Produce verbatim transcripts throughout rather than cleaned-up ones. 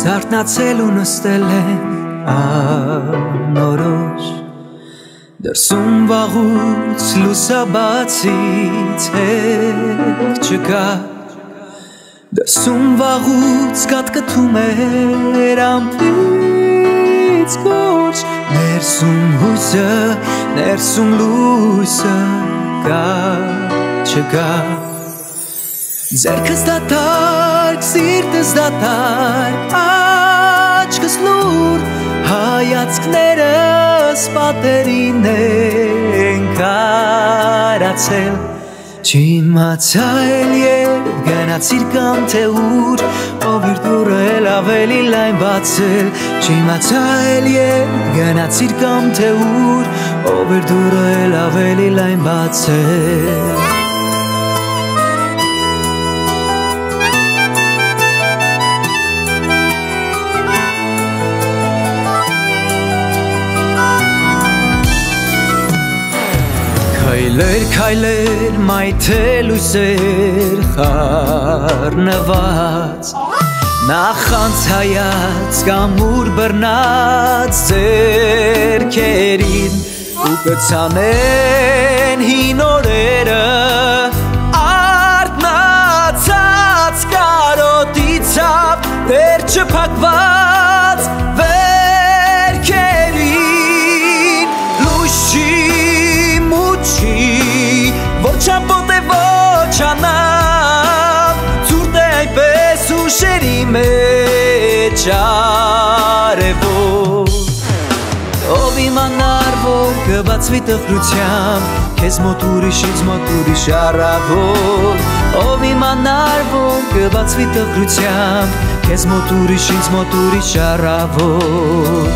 Զարթնացել ու նստել են անորոշ Դրսում վաղուց լուսաբացից հետ չկա Դրսում վաղուց կատկտում էր ամպից գործ Ներսում հույսը, ներսում լույսը կա չկա Ձերքս դատարկ, սիրտս դատարկ, աչքս լուր Հայացքներս պատերին են կարացել Չիմացա էլ երբ գնացիր կամ թե ուր Ով իր դուրը էլ ավելի լայն բացել Չիմացա էլ երբ գնացիր կամ թե ուր Ով իր դուրը էլ ավելի լայն բացել Քայլեր, քայլեր, մայթել ուսեր խառնված Նախանց հայաց կամուր բռնած ձերքերին ու կցանեն հին օրերը արթնացած կարոտիցավ դեր չփակված վերքերին լույս չի Ոչ ամպոտ է ոչ անավ Ձուրդ է այնպես ուշերի մեջ արևոտ Ով իմանար, որ կբացվի տխրությամբ Քեզ մոտ ուրիշից մոտ ուրիշ առավոտ Ով իմանար, որ կբացվի տխրությամբ Քեզ մոտ ուրիշից մոտ ուրիշ առավոտ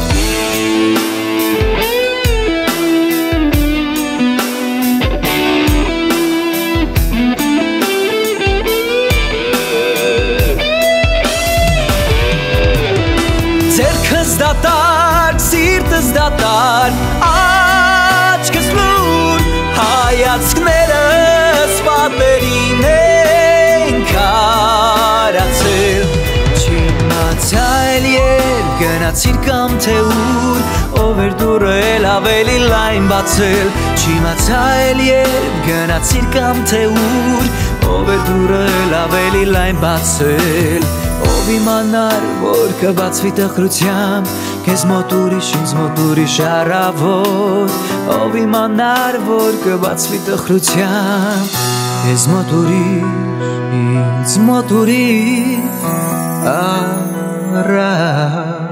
Ձերքս դատարկ, սիրտս դատարկ, աչքս լուր Հայացքներս պատերին են կարացել Չիմացա էլ երբ գնացիր կամ թե ուր Ով էր դուրը էլ ավելի լայն բացել Չիմացա էլ երբ գնացիր կամ թե ուր Ով էր դուրը էլ ավելի լայն բացել Ով իմանար, որ կբացվի տխրությամբ Քեզ մոտ ուրիշ, ինձ մոտ ուրիշ առավոտ Ով իմանար, որ կբացվի տխրությամբ Քեզ մոտ ուրիշ, ինձ մոտ ուրիշ առավոտ